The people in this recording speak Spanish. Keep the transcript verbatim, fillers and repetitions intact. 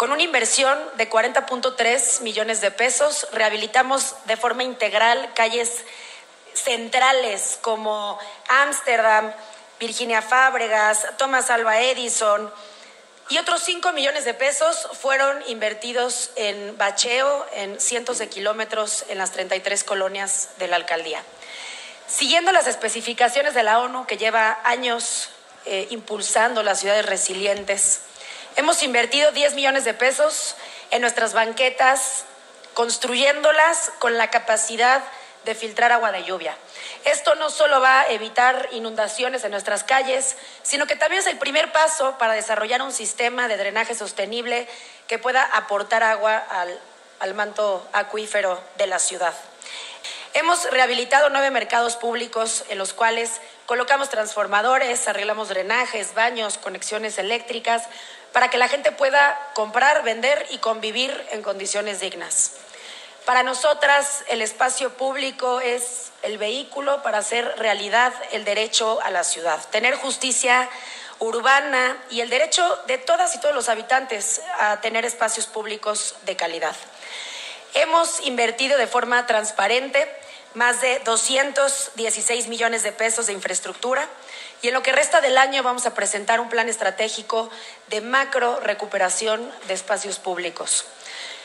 Con una inversión de cuarenta punto tres millones de pesos, rehabilitamos de forma integral calles centrales como Ámsterdam, Virginia Fábregas, Thomas Alva Edison, y otros cinco millones de pesos fueron invertidos en bacheo en cientos de kilómetros en las treinta y tres colonias de la alcaldía. Siguiendo las especificaciones de la ONU, que lleva años eh, impulsando las ciudades resilientes, hemos invertido diez millones de pesos en nuestras banquetas, construyéndolas con la capacidad de filtrar agua de lluvia. Esto no solo va a evitar inundaciones en nuestras calles, sino que también es el primer paso para desarrollar un sistema de drenaje sostenible que pueda aportar agua al, al manto acuífero de la ciudad. Hemos rehabilitado nueve mercados públicos en los cuales colocamos transformadores, arreglamos drenajes, baños, conexiones eléctricas, para que la gente pueda comprar, vender y convivir en condiciones dignas. Para nosotras, el espacio público es el vehículo para hacer realidad el derecho a la ciudad, tener justicia urbana y el derecho de todas y todos los habitantes a tener espacios públicos de calidad. Hemos invertido de forma transparente más de doscientos dieciséis millones de pesos de infraestructura y en lo que resta del año vamos a presentar un plan estratégico de macro recuperación de espacios públicos.